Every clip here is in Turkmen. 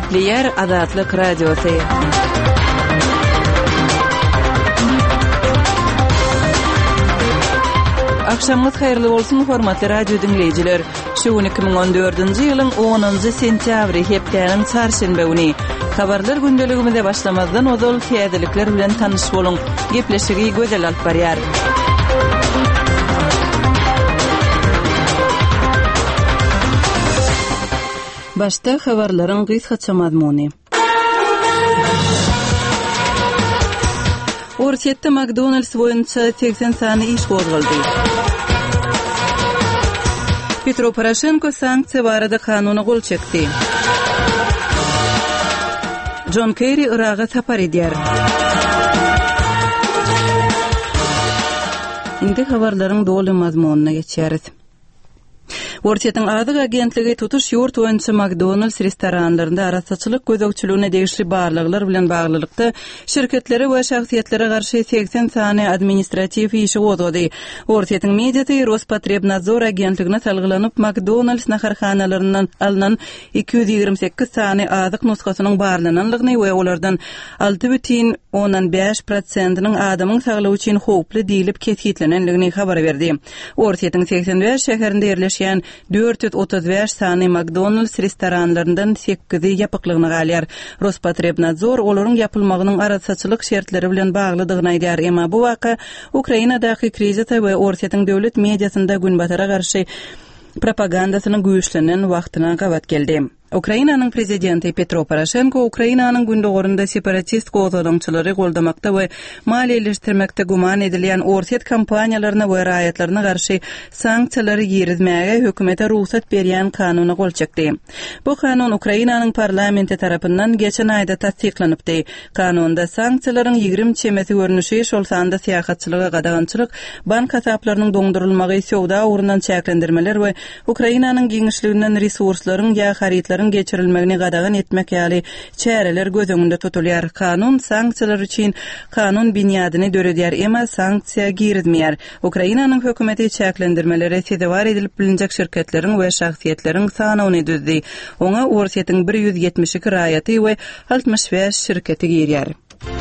Gepleyer Azatlyk Radiosu. Akşamınız hayırlı bolsun hormatly radio dinleyijiler. Şu 2014-nji ýylyň 10-njy sentýabry hepdeniň çarşembe güni habarlar gündeligimizde başlamazdan ozal täzelikler bilen tanyş boluň. Gepleşigi gözel alyp barýar. Başta habarlaryň gysgaça mazmuny. Ortiýetde McDonald's boýunça 80 sany iş gozuldy. Petro Poroshenko sanksiýa barada kanuny gol çekdi. John Kerry Iraga sapar edýär. Indi habarlaryň doly mazmunyna geçýäris. Ortiýetiň adyk agentligi tutuş ýurt boýunça McDonald's restoranlarynda arasaçylyk gözegçiligine degişli barlyklar bilen baglylykda şirketlere we şahsiýetlere garşy 80 sany administrativ işi gozuldy. Ortiýetiň mediýasy Rospotrebnadzor agentligine salgylanyp McDonald's naharhanalaryndan alynan 228 sany adyk nusgasynyň barlananlygyny we olardan 6,5%-nyň adamyň saglygy üçin howply diýilip ketgitlenenligini habar berdi. Ortiýetiň 85 şäherinde ýerleşýän 435 sany McDonald's restoranlaryndan 8-i ýapyklygyny galýar. Rospotrebnadzor olaryň ýapylmagynyň arasaçylyk şertleri bilen baglydygyny aýdýar. Emma bu waka Ukrainadaky krizata we ortiýetiň döwlet mediýasynda günbatara garşy propagandasynyň güýçlenen wagtyna gabat geldi. Ukrainanyň prezidenti Petro Poroshenko Ukrainanyň gündogorunda separatist gozalaňçylary goldamakda we maliýeleşdirmekde guman edilýän ortiýet kampaniýalaryna we raýatlaryna garşy sanksiýalary ýerizmäge hökümete ruhsat berýän kanuny gol çekdi. Bu kanun Ukrainanyň parlamenti tarapyndan geçen aýda tasdiklanypdy. Kanunda sanksiýalaryň 20 çemesi görnüşi şol sanda syýasatçylyga gadagançylyk, bank hasaplarynyň doňdurulmagy, sowda urundan çäklendirmeler we Ukrainanyň giňişliginden resurslaryň ýa haritlaryň geçirilmegini gadagan etmek ýaly çäreler gözüňde tutulýar. Kanun sanksiýalar üçin kanun binýadyny döredýär, emma sanksiýa girizmeýär. Ukrainanyň hökümeti çäklendirmelere sedewar edilip bilinjek şirketleriň we şahsiýetleriň sanawyny düzdi. Oňa ortiýetiň 172 raýaty we 65 şirketi girýär.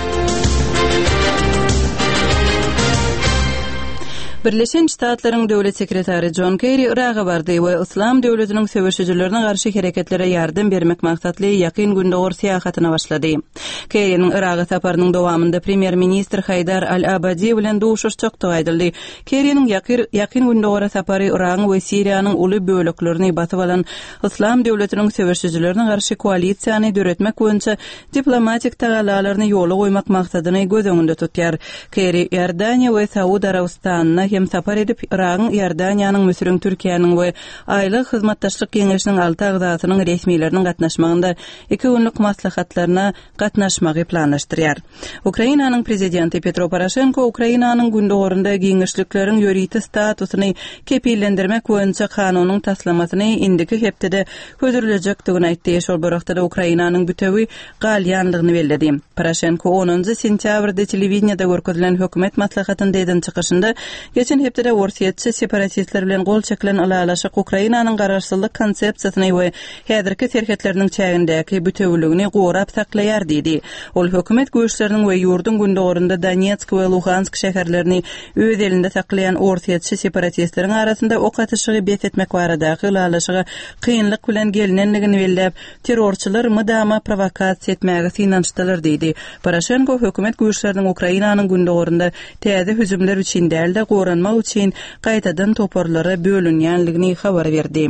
Birleşen Ştatlaryň döwlet sekretary John Kerry Iraga bardy we Islam döwletiniň söwüşçilerine garşy hereketlere ýardam bermek maksatly ýakyn gündogor syýahatyna başlady. Kerry'niň Iraga saparynyň dowamynda premier ministr Haydar al-Abadi bilen duşuşçak aýdyldy. Kerry'niň ýakyn gündogor sapary Iraň we Siriýanyň uly böleklerini batyp alan Islam döwletiniň söwüşçilerine garşy koalisiýany döretmek boýunça diplomatik tagallalaryny ýola goýmak maksadyny gözüňde tutýar. Kerry Ýordaniýa we Saudi Arabistanyna hem sapar edip Iraň, Ýordaniýanyň, Müsürüň, Türkiýanyň we aýlyk hyzmatdaşlyk geňeşiniň 6 agzasynyň resmiýetleriniň gatnaşmagynda 2 günlük maslahatlaryna gatnaşmagy planlaşdyrýar. Ukrainanyň prezidenti Petro Poroshenko Ukrainanyň gündogorunda geňeşlikleriň ýöriti statusyny kepillendirmek boýunça kanunyň taslamasyny indiki hepde ködürülecekdigini aýtdy. Şol borakda da Ukrainanyň bütewi galýanlygyny belledi. Poroshenko 10-njy sentýabrda telewizionyada görkezilen hökümet maslahatyny eden çykyşynda geçen hepde ortiýetçi separatistler bilen gol çekilen alalaşyk Ukrainanyň garaşsyzlyk konsepsiýasyny we häzirki serhetleriniň çägindäki bütewligini gorap saklaýar diýdi. Ol hökümet güýçleriniň we ýurdun gündogorunda Donetsk we Luhansk şäherlerini öz elinde saklayan ortiýetçi separatistleriň arasynda ok atışygy betetmek baradaky alalaşyga kynlyk bilen gelinenligini bellep, terrorçylar mydama provokasiýa etmäge synançdylar diýdi. Poroshenko hökümet güýçleriniň Ukrainanyň gündogorunda täze hüjümler üçin däl de goranmak üçin gaýtadan toparlara bölünýänligini habar berdi.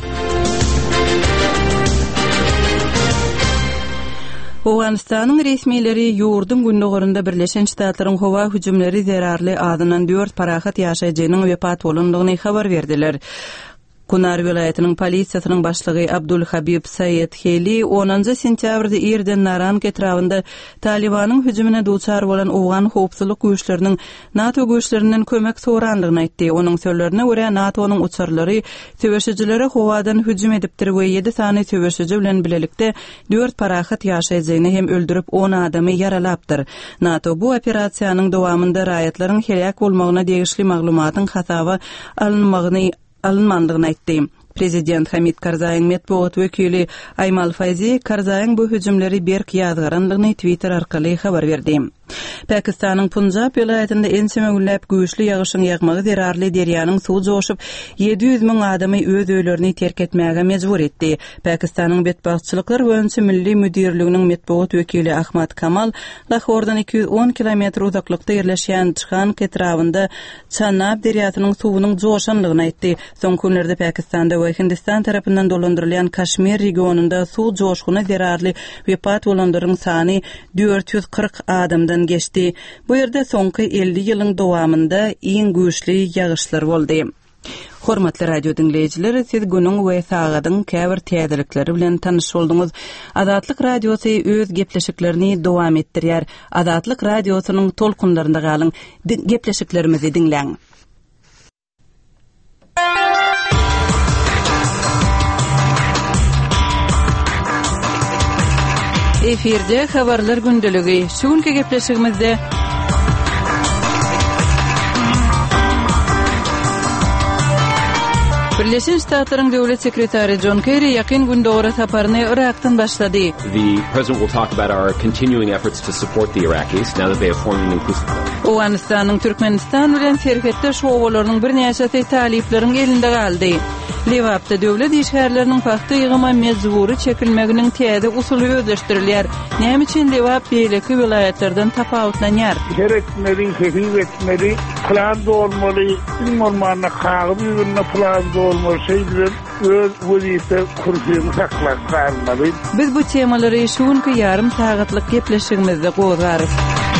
Awganistanyň resmiýetleri ýurdun gündogorunda Birleşen Ştatlaryň howa hüjümleri zerarly adynan 4 parahat ýaşaýjynyň wepat bolandygyny habar berdiler. Kunar vilayatynyň polisiýasynyň başlygy Abdul Habib Sayed Heli 10-njy sentýabrda Erden Narank etrafynda Talibanyň hüjümine duçar bolan Awgan howpsuzlyk güýçleriniň NATO güýçlerinden kömek sorandygyny aýtdy. Onuň sözlerine görä NATO'nyň uçarlary söwüşçilere howadan hüjüm edipdir we 7 sany söwüşçi bilen bilelikde 4 parahat ýaşaýjyny hem öldürüp 10 adamy yaralapdyr. NATO bu operasiýanyň dowamynda raýatlaryň helak bolmagyna degişli maglumatyň hasaba alınmagyny alınmandygyny aýtdy. Prezident Hamid Karzay'ın metbuat vekili Aymal Fayzi Karzay'ın bu hüjümleri berk ýazgaranlygyny Twitter arkaly habar berdi. Pakistanyň Punjab vilayetinde ençeme günläp güýçli ýagyşyň ýagmagy zerarly derýanyň suw joşup 700 000 adamy öz öýlerini terk etmäge mejbur etdi. Pakistanyň betbaççylyklar boýunça milli müdirliginiň metbuat wekili Ahmad Kamal Lahordan 210 kilometr uzaklykda ýerleşýän Çhan ketrawynda Chanab derýasynyň suwunyň joşanlygyny aýtdy. Soň günlerde Pakistanda we Hindistan tarapyndan dolandyrylýan Kashmir regionunda suw joşguny zerarly wepat bolanlaryň sany 440 adamdan geçti. Bu ýerde soňky 50 ýylyň dowamında iň güýçli ýagyşlar boldy. Hormatly radio dinleyijiler, siz günüň we sagatyň käbir täzelikleri bilen tanyş boldyňyz. Azatlyk radiosu öz gepleşiklerini dowam etdirýär. Azatlyk radiosynyň tolkunlarynda galyň, gepleşiklerimizi dinleň. Efirde habarlar gündeligi. Şuňky gepleşigimizde Birleşen Ştatlaryň döwlet sekretary John Kerry ýakyn günde ora saparyny Irakdan başlady. The president will talk about our continuing efforts to support the Iraqis now that they have formed an inclusive government. Owganistanyň Türkmenistan bilen serhetde şowalarynyň bir näçesi talipleriň elinde galdy. Lewapda döwlet işgärleriniň fakty ýygyma mejbury çekilmeginiň täze usuly özleşdirilýär. Näme üçin Lewap beýleki vilayetlerden tapawutlanýar? Gerekmeli, hekimeti, plan bolmaly, normal haýy ýerine plan bolmaly, şeýler öz wezifte kursyny saklap galmaly. Biz bu temalary şuňky ýarym sagatlyk gepleşigimizde gozarys.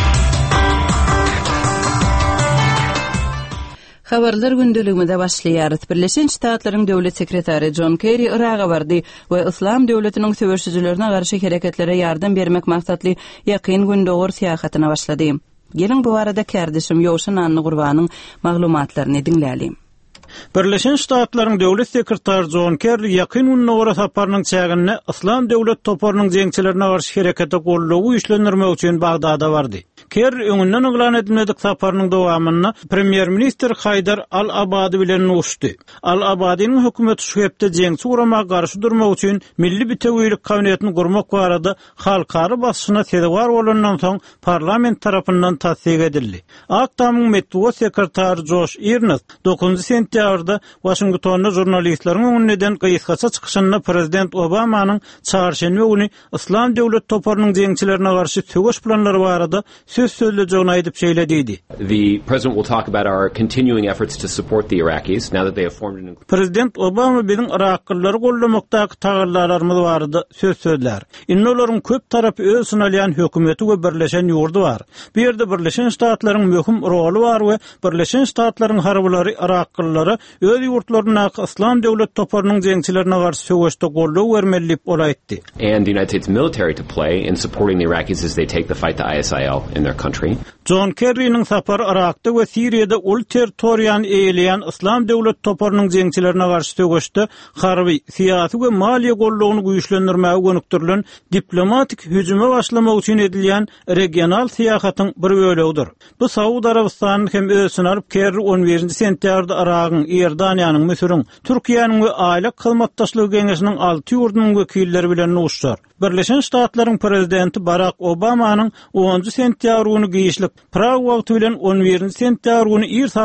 Habarlar gündeligimizde başlaýar. Birleşen Ştatlaryň döwlet sekretary John Kerry Iraga bardy we Islam döwletiniň söwüşçilerine garşy hereketlere ýardam bermek maksatly ýakyn gündogor seýahatyna başlady. Gelin bu arada kärdeşim Ýowşan Anny Gurbanyň maglumatlaryny dinläýälim. Birleşen Ştatlaryň döwlet sekretary John Kerry ýakyn gündogor saparynyň çägine Islam döwlet toparynyň jeňçilerine garşy herekete gollagy güýçlendirmek üçin Bagdada bardy. Kerry öňünden oglan edilmedik saparynyň dowamyna Premier Minister Haydar Al-Abadi bilen uşdy. Al-Abadiň hökümeti şu hepde jeňçi urama garşy durmak üçin milli bitewýlik kabinetini gurmak barada halkary basyna tedbir bolandan soň parlament tarapyndan tasdik edildi. Aktamyň metbuat sekretary Josh Earnest 9 sentýabrda Washingtonda jurnalistleriň öňünden gysgaça çykyşynda Prezident Obamanyň çarşembe güni Islam döwlet toparynyň jeňçilerine garşy söwüş planlary barada söz söylejegini aýdyp şeýlediydi. The president will talk about our continuing efforts to support the Iraqis now that they have formed an inclusive. Prezident Obama biziň Iraklylary gollamakdaky tagalarlarymyz barada söz söýler. Inolaryň köp tarapy öz synalýan hökümeti we birleşen ýurdy bar. Bu ýerde Birleşen Ştatlaryň möhüm roly bar we Birleşen Ştatlaryň harbylary Iraklylary öz ýurtlaryna Islam döwlet toparynyň jeňçilerine garşy söwüşde gollaw bermelik olaýtdy. And the United States military to play in supporting the Iraqis as they take the fight to ISIL in their country. John Kerry'nin sapary Irakda we Siriýada ul territoriýany eýleýän Islam döwlet toparynyň jeňçilerine garşy söwüşde harby, syýasy we maliýe gollawyny güýçlendirmäge gönükdirilen diplomatik hüjüme başlamak üçin edilýän regional syýasatyň bir bölegidir. Bu Saudi Arabistanyň hem özüni alyp Kerry 11 sentýarda Iragyň, Ýerdaniýanyň, Misiriň, Türkiýanyň we aýla kylmatdaşlygy geňeşiniň 6 ýurdunyň wekilleri bilen uşar. Birleşen Ştatlaryň prezidenti Barack Obamanyň 10 sentýabr güni giýişlik Prag wagty bilen 11 sentýabr güni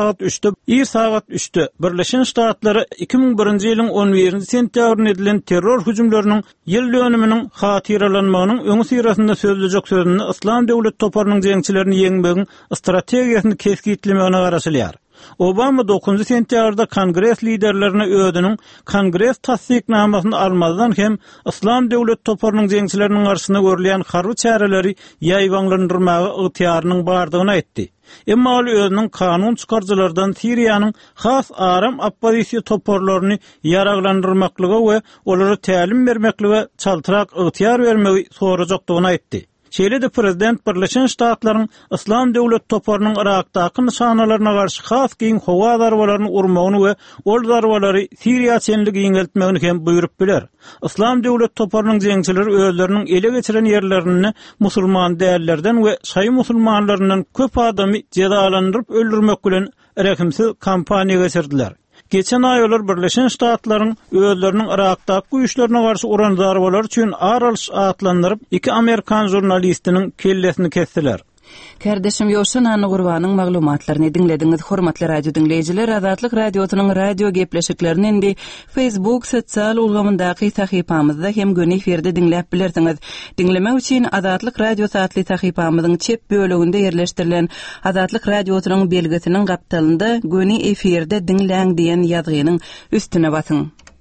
ir sagat 3'te Birleşen Ştatlary 2001-nji ýylyň 11 sentýabrynda edilen terror hüjümleriniň ýyl dönüminiň hatyrlanmagynyň öňü sirasynda sözlejek sözüni Islam döwlet toparynyň jeňçilerini ýeňmegiň strategiýasyny kesgitlemegine garaşylýar. Obama 9 sentýabrda Kongres liderlerine ödünün Kongres tasdiknamasyny almadan hem Islam döwlet toparynyň jeňçileriniň garşyna görülýän harby çäreleri ýaýwanlandyrmagy ygtyýarynyň bardygyny aýtdy. Emma ol özüniň kanun çykarjylardan Siriýanyň has aram oppozisiýa toparlaryny ýaraglandyrmaklygy we olary tälim bermekli we çaltyrak ygtyýar bermegi sorajakdygyny aýtdy. Şeýle-de prezident Birleşen Ştatlaryň Islam döwlet toparynyň Irakdaky nişanalaryna garşy has giň howa darwalaryny urmagyny we ol darwalary Siriýa çenligi ýeňeltmegini hem buýrup biler. Islam döwlet toparynyň jeňçileri özleriniň ele geçiren ýerlerini musulman däellerden we şaý musulmanlaryndan köp adamy cezalandyryp öldürmek bilen rekimsiz kampaniýa geçirdiler. Geçen aýylar Birleşen Ştatlaryň özleriniň Irakdaky güýçlerine garşy uran zarbalar üçin aralş atlandyryp 2 Amerikan jurnalistiniň kellesini kestiler. Kardeşim Ýoşan Any Gurbanyň maglumatlaryny dinlediňiz. Hormatly radio dinleýijiler, Azatlyk radiosynyň radio gepleşiklerini indi Facebook sosial ulgamyndaky sahypamyzda hem gün eferde dinläp bilersiňiz. Dinlemek üçin Azatlyk radio satly sahypamyzyň çep böleginde ýerleşdirilen Azatlyk radiosynyň belgesiniň gapdalynda gün eferde dinläň diýen ýazgynyň üstüne basyň.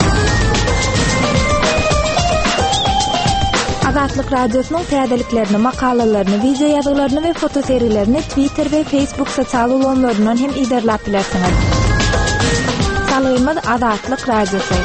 Azatlyk radiosynyň täzeliklerini, makalalaryny, video ýazgylaryny we fotoseriýlerini Twitter we Facebook sosial ulanlaryndan hem izlerläp bilersiňiz. Salymyz Azatlyk radiosu.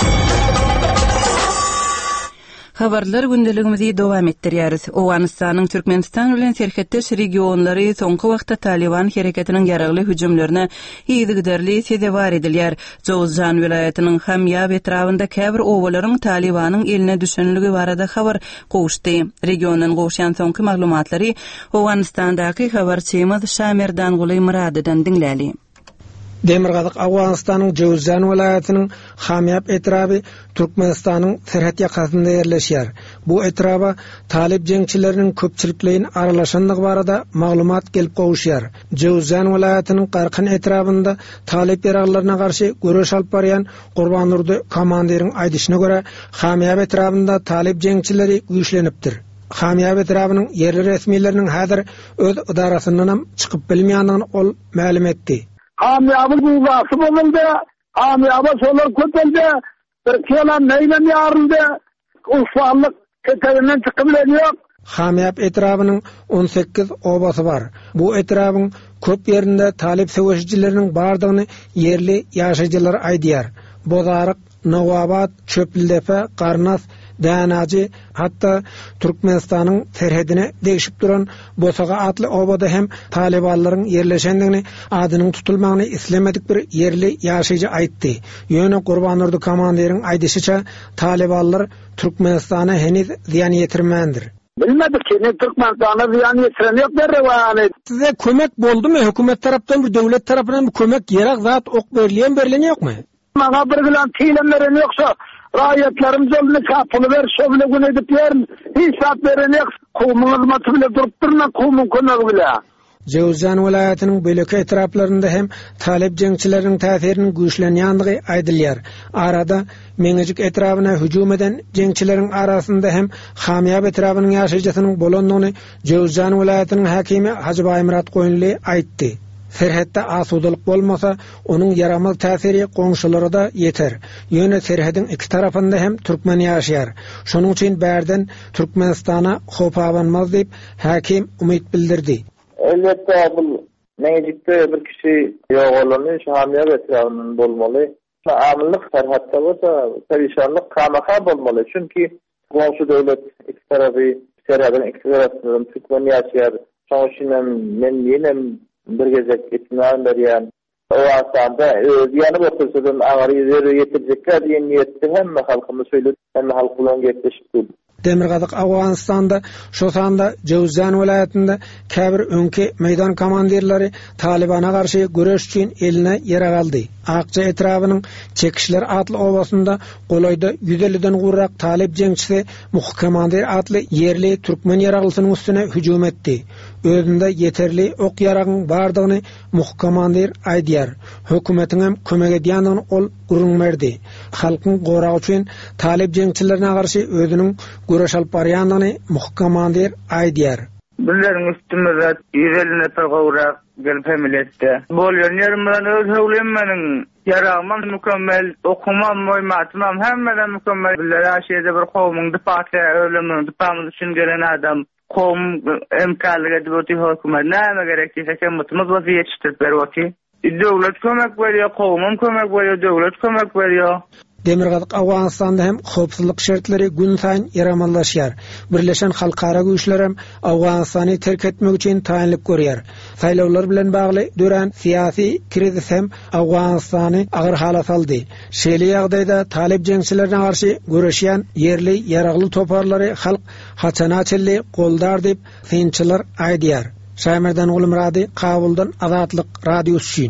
Habarlar gündeligimizi dowam etdirýäris. Owganystanyň Türkmenistan bilen serhetdeş regionlary soňky wagtda Taliban hereketiniň ýaragly hüjümlerine ýygyderli sezebar edilýär. Jowzjan vilayatynyň Hamyab etrafynda käbir owalaryň Talibanyň eline düşenligi barada habar gowuşdy. Regiondan gowuşan soňky maglumatlary Owganystandaky habarçymyz Şamerdan Guly Muradydan dinläli. Demirgazyk Awganystanyň Jowzjan vilayatynyň Hamyab etrafy Türkmenistanyň serhet ýakasynda ýerleşýär. Bu etraba talib jeňçileriniň köpçülikliğin aralaşanlygy barada maglumat gelip gowuşýar. Jowzjan vilayatynyň Garkyn etrafynda talib ýaraglaryna garşy göreş alyp barýan Gurbanurdy komandiriň aýdyşyna görä Hamyab etrafynda talib jeňçileri güýçlenipdir. Hamyab etrafynyň yerli resmiýetleriniň häzir öz idarasyndan çykyp bilmeýändigini ol ma'lum etdi. Hamyabın buğası bozuldu. Hamyaba solar kötüldü. Bir kelam neyle yarıldı. Ufallık keterinden çıkıbilen yok. Hamyab etrafının 18 obası var. Bu etrafın köp yerinde talip söwüşçileriniň bardygyny yerli ýaşaýjylar aýdýar. Bozarık, Nowabat, Çöpildepe, Garnas, Danaji, hatta Türkmenistanyň serhedine degişip duran Bosaga atly obada hem Talibanlaryň yerleşendigini, adynyň tutulmagyny islemedik bir yerli ýaşaýjy aýtdy. Ýöne Gurbanurdy komandiriň aýdyşyça Talibanlar Türkmenistana heniz ziýan ýetirmändir. Bilmedik ki ne Türkmenistana ziýan ýetiren ýok derewany. Size kömek boldumy? Hökümet tarapdan bir döwlet tarapyndan bir kömek ýerak zat ok berilýän ýokmy? Maňa bir bilen tiýlen beren ýoksa raýatlarymyz öldü kapyly ber, şöyle gün edip ýerin. Hesap beren ýok. Kowmyň hyzmaty bilen durup durna, kowmyň kömegi bilen. Jowzjan vilayatynyň belki etraplarynda hem talip jeňçileriniň täsiriniň güýçlenýänligi aýdylýar. Arada meňejik etrabyna hüjüm eden jeňçileriň arasynda hem Hamyab etrafynyň ýaşaýjasynyň bolandygyny Jowzjan vilayatynyň hakimi Hacı Baýmurat Goýunly aýtdy. Serhetde asudalyk bolmasa, onuň yaramaz täsiri goňşulara da ýeter. Ýöne serhedin iki tarapynda hem türkmen ýaşaýar. Şonuň üçin bärden Türkmenistana hop awanmaz diýip hakim umyt bildirdi. Elbette bu meclikte bir kişi yok olanı şu Hamyab etrafının bolmalı. Amillik serhatta olsa perişanlık kamaka bolmalı. Çünkü komşu devlet iki tarafı serhadın iki tarafından Türkmen yaşayar. Sonuçta men yine bir gezek etmeyen berýän. O asanda ýany otursadan agary ýere ýetirecekler diýen niýetde hemme halkymy söýledi, hemme halk bilen gepleşip durdy. Demirgazyk Awganystanda şu sanda Jowzjan vilayatynda käbir öňki meýdan komandirleri Talibana garşy göreş üçin eline ýere aldy. Akça etrafynyň çekişler atly obasynda golayda 150den gurrak talip jeňçisi Muhkamandir atly yerli türkmen ýaraglysynyň üstüne hüjüm etdi. Özünde yeterli ok ýaragyň bardygyny Muhkamandir aýdýar. Hökümetiň hem kömek edýändigini ol gurrun berdi. Halkyň goragy üçin talip jeňçilerine garşy özüniň göreş alyp barýandygyny Muhkamandir aýdýar. Bunların üstümüzde 150 nefer gowrak gelip hemiletdi. Bolýan ýerimden öz howlemeniň ýaragman mükemmel, okumam, moýmatymam hemmeden mükemmel. Bilýär aşeýde bir kowmyň dipaty ölemini dipamyz üçin gelen adam kowm emkanlyk edip hökümet näme gerekdi häkimimiz waziýet ýetiştirip berýär. Döwlet kömek berýär, kowmum kömek berýär, döwlet kömek berýär. Demirgazyk Awganystanda hem howpsuzlyk şertleri gün saýyn ýaramanlaşýar. Birleşen halkara güýçler hem Awganystany terk etmek üçin taýinlik görýär. Saýlawlar bilen bagly dören syýasy krizis hem Awganystany agyr hala saldy. Şeýle ýagdaýda talip jeňçilerine garşy göreşýän yerli ýaragly toparlary halk haçanaçyly goldar diýip synçylar aýdýar. Şamerdan Guly Murady, Kabuldan Azatlyk radiosu.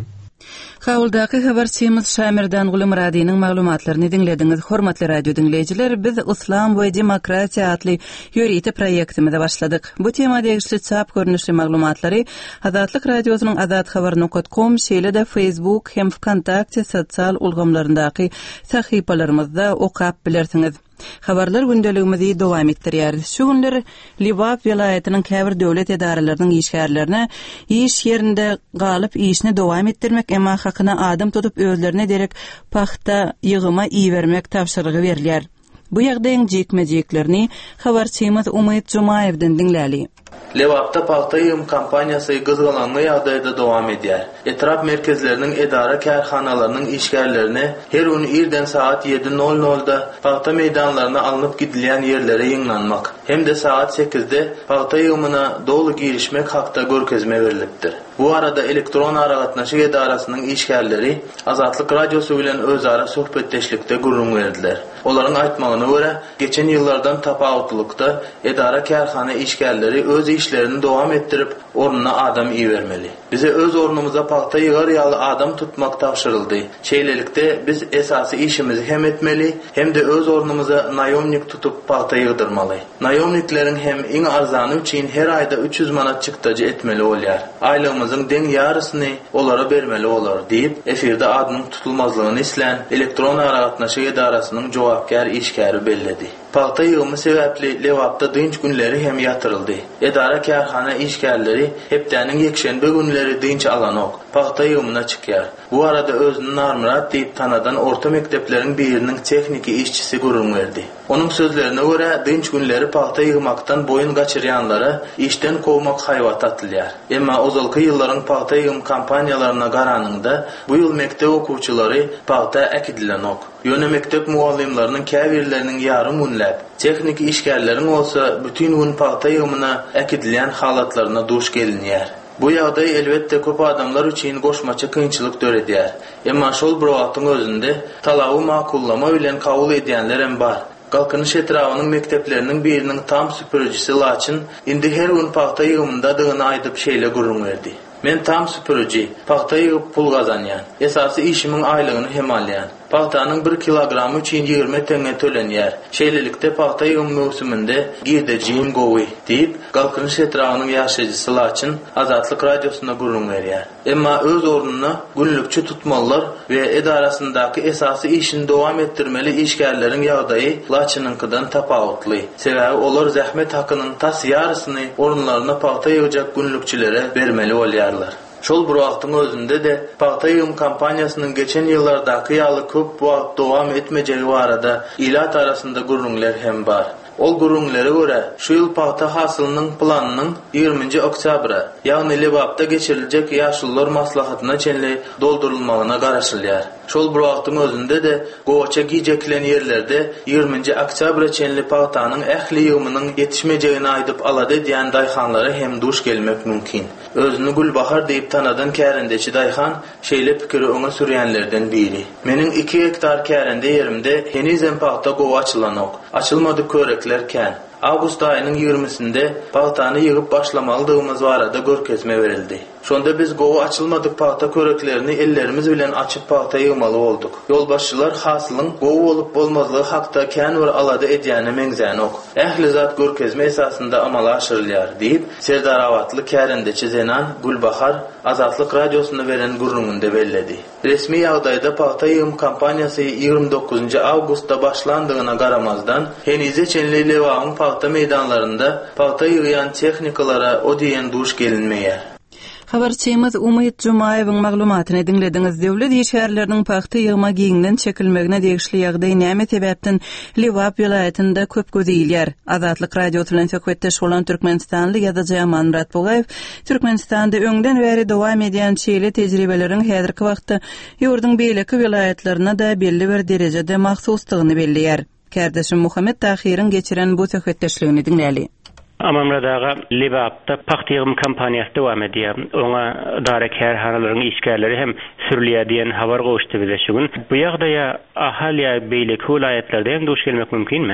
Kawuldaky habarçymyz Şamirdan Gulumradynyň maglumatlaryny dinlediňiz. Hormatly radio dinleýijiler, biz Islam we Demokratiýa adly ýörüýte proýektimizde başladyk. Bu temada egişli çap görnüşli maglumatlary Azatlyk radiosynyň azathabar.com şeýle-de Facebook hem Wkontakte sosial ulgamlaryndaky sahypalaryňyzda okap bilersiňiz. Habarlar gündeligimizi dowam etdirýär. Şu günler Libab welaýatynyň käbir döwlet edaralarynyň işgärlerine iş ýerinde galyp işini dowam etdirmek emma hakyna adam tutup özlerine derek paxta ýygyma iýermek tapşyrygy berilýär. Bu ýagdaýyň jekmejeklerini habarçymyz Umyt Jumaýewden dinläli. Lewapda paxta ýygymy kampaniýasy gyzgynlangy ýagdaýda dowam edýär. Etrap merkezleriniň edara kärhanalarynyň işgärlerini her gün irden saat 7:00-da paxta meýdanlaryna alınıp gidilýän ýerlere ýygnanmak hem-de saat 8-de paxta ýygymyna dolu girişmek hakda görkezme berilipdir. Bu arada elektron aragatnaşyk edarasynyň işgärleri Azatlyk radiosu bilen özara söhbetdeşlikde gurrun berdiler. Olaryň aýtmagyna görä, geçen ýyllardan tapawutlykda edara kärhana işgärleri öz işlerini dowam etdirip ornuna adam iýermeli. Bize öz ornumuza paxta ýygar ýaly adam tutmak tapşyryldy. Şeýlelikde biz esasy işimizi hem etmeli, hem de öz ornumuza nayomnik tutup paxta ýygdyrmaly. Nayomnikleriň hem iň arzany üçin her aýda 300 manat çykdagy etmeli bolýar. Aýlygymyzyň deň ýarysyny olara bermeli bolar diýip efirde adynyň tutulmazlygyny islen elektron aragatnaşyk edarasynyň jogapkär işgäri belledi. Paxta ýygymy sebäpli Lewapda dynç günleri hem ýatyryldy. Edara kärhana işgärleri hepdäniň ýekşenbe günleri dynç alanok paxta ýygymyna çykýar. Bu arada özüni Narmurat diýip tanadan orta mekdepleriň biriniň texniki işçisi gurrun berdi. Onuň sözlerine görä dynç günleri paxta ýygmakdan boyun gaçyrýanlara işden kowmak haýwat atylýar. Emma ozalky ýyllaryň paxta ýygym kampaniýalaryna garanyňda bu ýyl mektep okuwçylary paxta äkidilenok. Ýöne mektep muallimlarynyň käbirleriniň ýarym günläp texniki işgärleriň bolsa bütün gün paxta ýygymyna äkidilýän halatlaryna duş gelinýär. Bu ýagdaý elbetde köp adamlar üçin goşmaça kynçylyk döredýär. Emma şol bir wagtyň özünde talaby makullama bilen kabul edýänler hem bar. Galkynyş etrafynyň mektepleriniň biriniň tam süpürüjisi laçyn indi her gün paxta ýygymynda dygyny aýdyp şeýle gurrun berdi. Men tam süpürüji, paxta ýygyp pul gazanýan. Esasy işimiň aýlygyny hem alýan. Paxtanyň 1 kilogramy üçin 20 teňe tölenýär. Şeýlelikde paxta ýygym mövsüminde girdejim gowy diýip galkynyş etrafynyň ýaşaýjysy laçyn Azatlyk radiosuna gurrun berýär. Emma öz ornuna günlükçi tutmalylar we edarasyndaky esasy işini dowam etdirmeli işgärleriň ýagdaýy laçynynkydan tapawutly. Sebäbi olar zähmet hakynyň tas ýarysyny orunlaryna paxta ýygjak günlükçilere bermeli bolýarlar. Şol bir wagtyň özünde de paxta ýygym kampaniýasynyň geçen ýyllardaky ýaly köp wagt dowam etmejegi barada ilat arasynda gurrunlar hem bar. Ol gurrunlara görä şu ýyl paxta hasylynyň planynyň 20 oktyabra, ýagny Lewapda geçiriljek ýaşullar maslahatyna çenli doldurulmagyna garaşylýar. Şol bir wagtyň özünde de gowaça gijeklen ýerlerde 20 oktyabra çenli paxtanyň ähli ýygymynyň ýetişmejegini aýdyp alady diýen daýhanlara hem duş gelmek mümkin. Özüni Gulbahar diýip tanadan kärendeçi daýhan şeýle pikiri öňe sürýänlerden biri. Meniň 2 hektar kärende ýerimde henizem paxta gowa açylanok. Açylmady köreklerken Awgust aýynyň 20-sinde paxtany ýygyp başlamalydygymyz barada görkezme berildi. Şonda biz gowa açylmadyk paxta köreklerini ellerimiz bilen açyp paxta ýygmaly bolduk. Ýolbaşçylar hasylyň gowa bolup bolmazlygy hakda kän bir alada edýäni meňzänok. Ähli zat görkezme esasynda amala aşyrylýar diýip Serdarawatly kärendeçi Zenan Gulbahar Azatlyk radiosuna beren gurrununda belledi. Resmi ýagdaýda paxta ýygym kampaniýasy 29 awgustda başlandygyna garamazdan henize çenli Lewagyň paxta meýdanlarynda paxta ýygýan texnikalara o diýen duş gelinmeýär. Habarçymyz Umyt Jumaýewiň maglumatyny dinlediňiz. Döwlet işgärleriniň paxta ýygyma giňinden çekilmegine degişli ýagdaý näme sebäpden Lewap welaýatynda köp gözýilýär. Azatlyk radio bilen söhbetdeş bolan Türkmenistanly ýazyjy Aman Muratbogaýew Türkmenistanda öňden bäri dowam edýän şeýle tejribeleriň häzirki wagtda ýurdun beýleki welaýatlaryna da belli bir derejede mahsuslygyny bellýär. Kardeşim Muhammed Tahir'in geçiren bu söhbetdeşligini dinläli. Amamradaga Lewapda paxta ýygym kampaniýasy dowam edýär. Oňa darak kärhanalaryň işgärleri hem sürülýär diýen habar goşdy bize şu gün. Bu ýagdaýa ahaliýa beýleki welaýatlarda hem duş gelmek mümkinmi?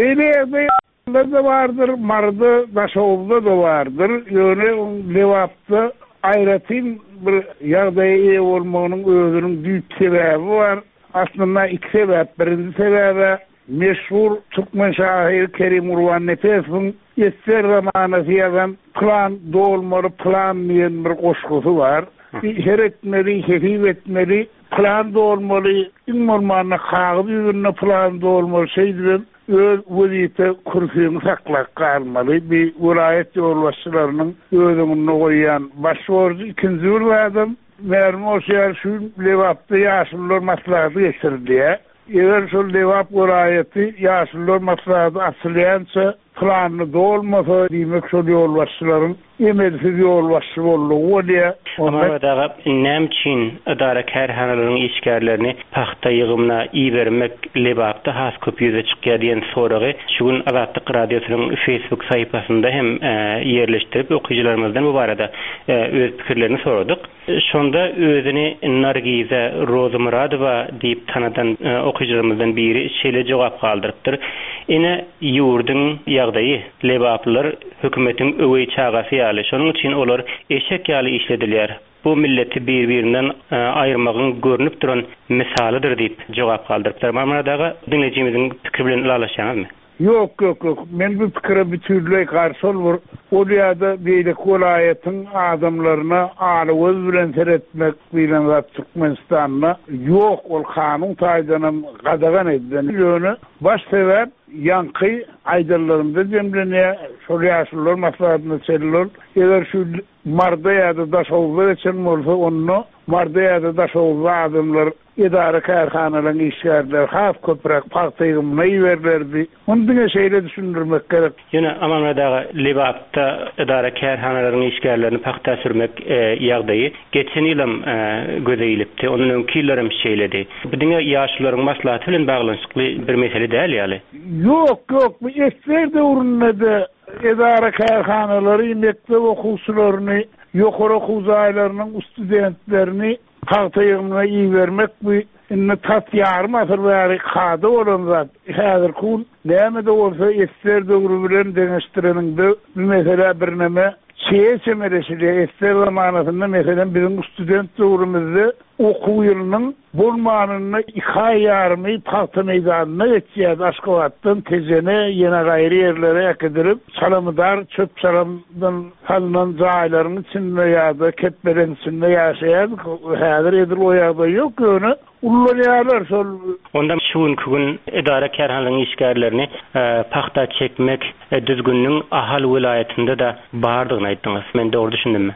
Beýlekde da vardır, Marda, Daşowda da vardır. Ýöne Lewapda ayratyn bir ýagdaýa bolmagynyň özüniň düýp sebäbi bar. Aslında iki sebäp. Birinji sebäbi meşhur Türkmen şahyry Kerim Urban Nefes'in eser zamanı ýazan plan dolmaly plan diýen bir goşgusy bar. Her etmeli, hehif etmeli, plan dolmaly, inmormanna kağı büyünne plan dolmaly şeydir. Öz vaziyete kursyny saklap kalmaly. Bir vilayet ýolbaşçylarynyň özüňe goýan başwurdy ikinji bir adam mermi oşýar şu lewapda ýaşullar maslahaty geçirdi. Eger şol lewap vilayeti ýaşullar maslahaty asylýança planny dolmasa diýmek şol ýolbaşçylaryň emelsiz ýolbaşçy boldugy diýe. Ama daga nämçin idara kärhanalarynyň işgärlerini paxta ýygymyna iýermek lebapda has köp ýüze çykýar diýen soragy şugun Azatlyk radiosynyň Facebook sayfasynda hem ýerleşdirip okuýjylarymyzdan bu barada öz pikirlerini soradyk. Şonda özüni Nargiza Rozmuradowa diýip tanadan okuýjylarymyzdan biri şeýle jogap galdyrypdyr. Ine ýurdyň ýagdaýy lebaplar hökümetiň öwey çagasy ýaly. Şonuň üçin olar eşek ýaly işledilýär. Bu milleti bir-birinden ayırmagın görünüp duran misalydyr diýip jogap galdyrypdyr. Mamadaga dinlejimiziň pikiri bilen ulaşýarmy? Yok. Men bu pikire bütünlüğe karşı olur. O ýa-da beýle welaýatyň adamlaryna alywaz bilen teretmek bilen zat Türkmenistanyna yok ol kanun taýdanam gadagan edilen ýöne baş sebäp ýanky aýdarlarynda demlenýär. Şol ýaşullar maslahatyna çelýär. Eger şu marda ýa-da daşowlar için bolsa onu marda ýa-da daşowlar adamlar idara kärhanalaryň işgärler haf köprek paxta ýygymyna ýerlerdi. Ondan şeýle düşündirmek gerek. Ýöne Amanadaga lebapda idara kärhanalaryň işgärlerini paxta sürmek ýagdaýy geçen ýylam gözeýilipdi. Onuň öňkilerim şeýledi. Bu diňe ýaşlaryň maslahaty bilen baglanşykly bir mesele däl ýaly. Yok. Bu eser döwründe idara kärhanalary mektep okuwçylaryny, ýokary okuwçylarynyň studentlerini paxta ýygymyna iýermek bu inne tatýarmy asyrlary kady bolan zat. Häzir kun näme de bolsa eser döwrü bilen deňeşdireňde bu mesele bir näme çeýemeresili eser zamanynda meselem bizim student döwrümizde okuw ýylynyň bolmanyny 2 ay ýarmy paxta meýdanyna geçýär. Aşgabatdan tezene ýene gaýry ýerlere ýakydyryp salamdar çöp salamdan halynan jaýlaryň içinde ýa-da ketmelerin içinde ýaşaýar. Häzir edir o ýagdaý ýok ýöne ullanýarlar şol. Onda şugun idara kärhanalaryň işgärlerini paxta çekmek düzgünliğin ahal vilayetinde de bardygyny aýtdyňyz. Men dogry düşündimmi?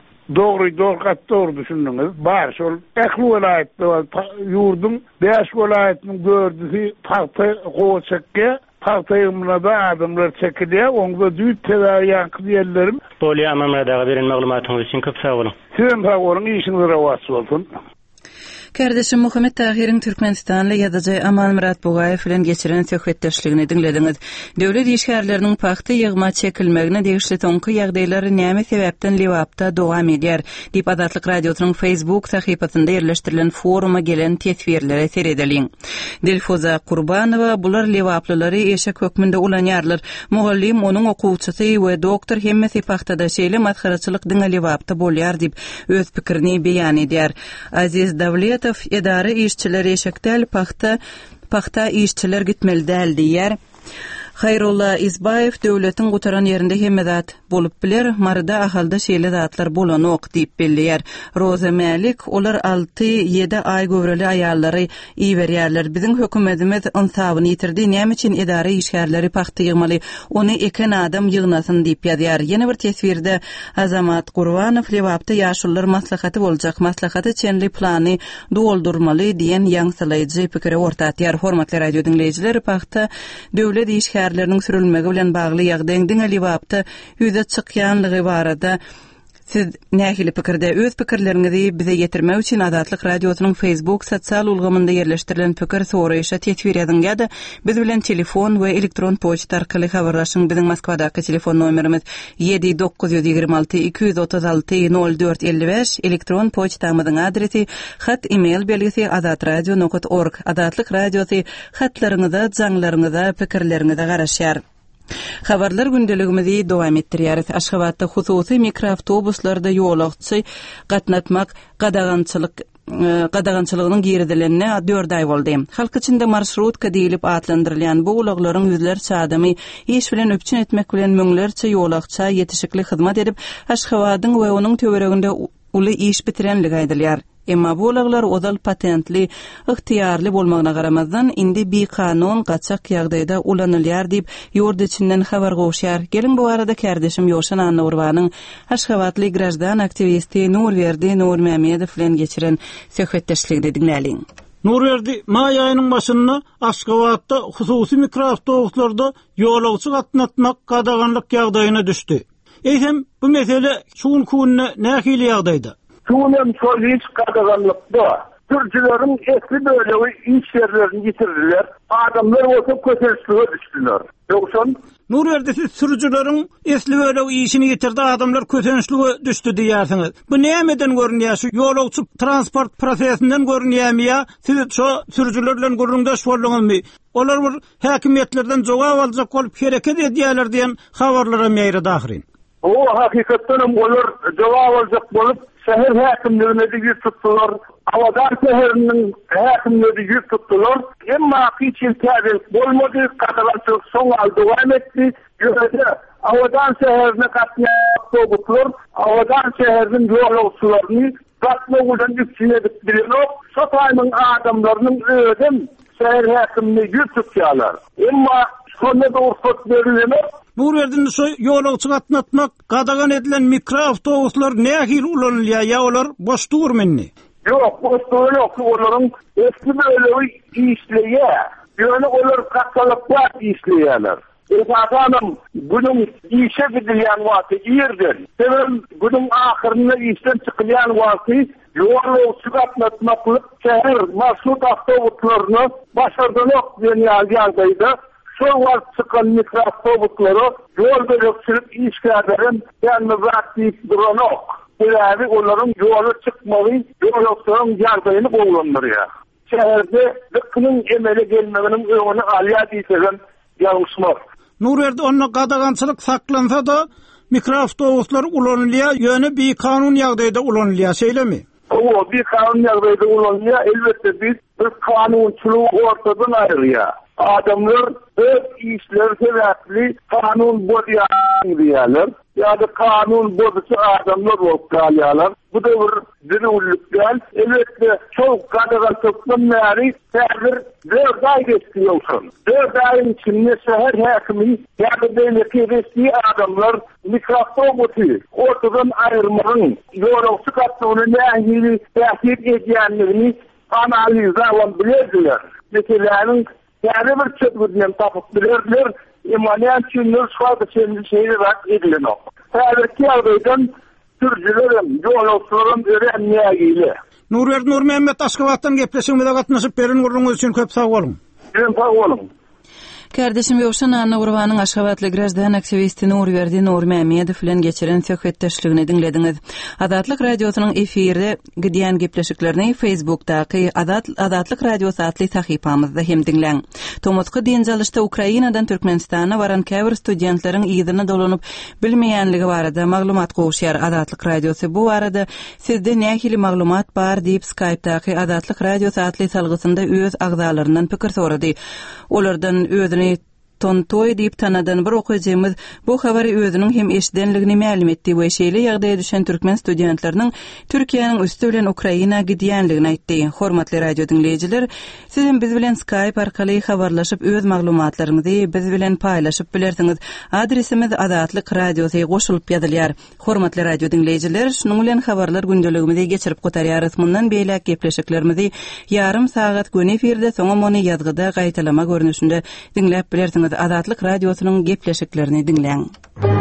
Doğru düşündünüz. Bar şol ähli vilayetde ýurdun 5 vilayetiniň gördüğü paxta goçakka paxta ýygymyna da adamlar çekilýär. Onda düýt täze ýanky diýerlerim. Bolýa Mamadaga beren maglumatyňyz üçin köp sag bolun. Sen sag bolun, işiniz rawat bolsun. Kardeşim Muhammed Tahir'in Türkmenistan'la ýazajy Aman Murat Bugayew bilen geçiren söhbetdeşligini dinlediňiz. Döwlet işgärleriniň paxta ýygma çekilmegine degişli toňky ýagdaýlary näme sebäpden lewapda dowam edýär diýip Azatlyk radiosynyň Facebook sahypasynda ýerleşdirilen foruma gelen tesbirlere seredeliň. Dilfuza Qurbanowa bular lewaplylary eşek hökmünde ulanýarlar. Mugallim onuň okuwçysy we doktor hemmesi paxtada şeýle matxaraçylyk diňe lewapda bolýar diýip öz pikirini beýan edýär. Aziz Davlet idare işçileri eşekdäl paxta işçiler gitmeli däl diýär. Hayrullah İzbayev döwletiň gutaran ýerinde hemmedat bolup biler, marda ahalda şeýle zatlar bolanok diýip belliýär. Roza Malik olar 6-7 ay göwreli aýallary iýerýärler. Biziň hökümetimiz insabyny ýitirdi. Näme üçin idare işgärleri paxta ýygmaly? Ony eken adam ýygnasyn diýip ýazýar. Ýene bir tesbirde Azamat Gurbanow lewapda ýaşullar maslahaty boljak. Maslahaty çenli plany doldurmaly diýen ýaňsylaýjy pikiri ortatýar. Hormatly radio dinleýijiler, paxta döwlet işgärleriniň sürülmegi bilen bagly ýagdaýyň lewapda ýüze çykýanlygy barada siz nähili pikirde öz pikirleriňizi bize ýetirmek üçin Azatlyk radiosynyň Facebook sosial ulgamynda ýerleşdirilen pikir soraýşa tetbir ýazyň ýa-da biz bilen telefon we elektron poçta arkaly habarlaşyň. Biziň Moskwadaky telefon nomerimiz 7-926-236-0455, elektron poçtamyzyň adresi hat email belgisi azatradio.org. Azatlyk radiosy hatlaryňyza, jaňlaryňyza, pikirleriňize garaşýar. Habarlar gündeligimizi dowam etdirýäris. Aşgabatda hususy mikroawtobuslarda ýolagçy gatnatmak qadagançylygynyň geridilenine 4 ay boldy. Halk içinde marşrutka diýilip atlandyrylýan bu ulaglaryň ýüzlerçe adamy iş bilen öpçün etmek bilen müňlerçe ýolagça ýetişikli hyzmat edip Aşgabatyň we onuň töwereginde uly iş bitirenligi aýdylýar. Emma bu ulaglar odal patentli, ıhtiyarly bolmagyna garamazdan indi bir kanun gaçak ýagdaýda ulanylýar diýip ýurt içinden habar goşýar. Gelin bu arada kardeşim Ýoşan Annawurbanyň Aşgabatly grajdan aktivisti Nurberdi Nurmämedow bilen geçiren söhbetdeşligini dinläliň. Nurberdi, may aýynyň başynda Aşgabatda hususy mikroawtobuslarda ýolagçy gatnatmak gadaganlyk ýagdaýyna düşdi. Eýsem bu mesele şuň kunna nähili ýagdaýda? Şunem solis qadaganlykda sürücülerin esli böyle iş yerlerini yitirdiler. Adamlar olsa kötüsüne düştüler. Yoksa Nurberdi, siz sürücülerin esli böyle işini yitirdi, adamlar kötüsüne düştü diýersiňiz. Bu nämeden görünýär? Şu ýolagçy transport prosesinden görünýärmi? Siz şu sürücülerle görüňdeş bolýaňyzmy? Olar bir häkimetlerden jogap aljak bolup hereket edýärler diýen habarlara meýre dahirin. o hakikaten olur jogap aljak bolup şehir häkimlerine de yüz tuttular. Avadan şehrinin häkimleri yüz tuttular. Emma hiçbir täbir bolmady, qadagançylyk soň devam etdi. Ýöne Avadan şehrine gatnaşyp otlar. Avadan şehrinin ýolagçylaryny gatnaşyp üçine bilenok. Şu taýmyň adamlarynyň ödem şehir häkimini yüz tutýarlar. Emma şonda da ursat berilýär. Nurberdiň ýolagçy gatnatmak gadagan edilen mikroawtobuslar nähil ulanylýar ýa olar boş durmynny? Yok, boş durmynok, olaryň eski böyle işleýär. Ýöne olar gatnaşypda işleýärler. Adam günün işe gidilýän wagty ýerden, sebäp günün ahyrynda işden çykylýan wagty ýolagçy gatnatmaklyk şäher marşrut awtobuslaryny başardylyk diýen ýagdaýda şol wagt çykan mikroawtobuslary ýol bölekçilik işgärlerin ýalny wagty duranok. Sebäbi olaryň ýoly çykmagy ýolagçylaryň ýagdaýyny gowlandyrýar. Şäherde dıkkının emele gelmeginiň öňüne alýar diýsen ýalňyşmak. Nurberdi, onna qadagançylyk saklansa da mikroawtobuslar ulanylýar, ýöne bir kanun ýagdaýda ulanylýar, şeýlemi? O bir kanun ýagdaýda ulanylýar, elbetde biz bir kanunçylygy ortadan aýrýar. Adamlar öz işleri sebäpli kanun bozýan diýerler. ýa-da kanun bozucu adamlar bolup galýarlar. Bu da bir zirullikden. Elbetde çok qadagançylykdan näri täzir 4 ay geçdi ýolsun. 4 aýyň içinde şäher häkimi ýa-da beýleki resmi adamlar mikroawtobusy ortadan aýyrmagyň ýolagçy gatnaşygyny nähili täsir edýänligini analizawan bilýärdiler. Meselelerin yani bir çöpüdünem tapıp bilirler, imanyan çünler şuadı şeyleri rak edilenok. Tabii ýagdaýdan sürücülerim, ýolagçylaryň örenmägili. Nurberdi Nurmämedow Aşgabatdan gepleşigimizde gatnaşyp beren gurulmagy üçin köp sag bolun. Sag bolun. Kardeşim Ýoşan Annawurbanyň Aşgabatly grajdan aktivisti Nurberdi Nurmämedow bilen geçiren söhbetdeşligini dinlediňiz. Adatlyk radiosynyň efirde gidýän gepleşiklerini Facebookdaky Adatlyk radiosu atly sahypamyzda hem dinleň. Tomosky diýenjalykda Ukrainadan Türkmenistana baran käbir studentleriň ýygyny dolanyp bilmeýänligi barada maglumat goşýar. Adatlyk radiosu bu arada sizde nähili maglumat bar diýip Skype'daky Adatlyk radiosu atly salgysynda öz agzalaryndan pikir sorady. Olardan özüni Tontoy diýip tanadan bir okujymyz bu habary özüniň hem eşidenligini ma'lum etdi we şeýle ýagdaýa düşen türkmen studentleriniň Türkiýanyň üstü bilen Ukraina gidýänligini aýtdy. Hormatly radio dinleýijiler, sizin biz bilen Skype arkaly habarlaşyp öz maglumatlaryňyzy biz bilen paýlaşyp bilersiňiz. Adresimiz Adatlyk radiosu goşulyp ýazylýar. Hormatly radio dinleýijiler, şunuň bilen habarlar gündeligimizi geçirip gotarýarys. Mundan beýle gepleşiklerimizi ýarym sagat gün efirde soňa mony ýazgyda gaýtalama görnüşinde dinläp bilersiňiz. Adatlyk radiosynyň gepleşiklerini dinleň.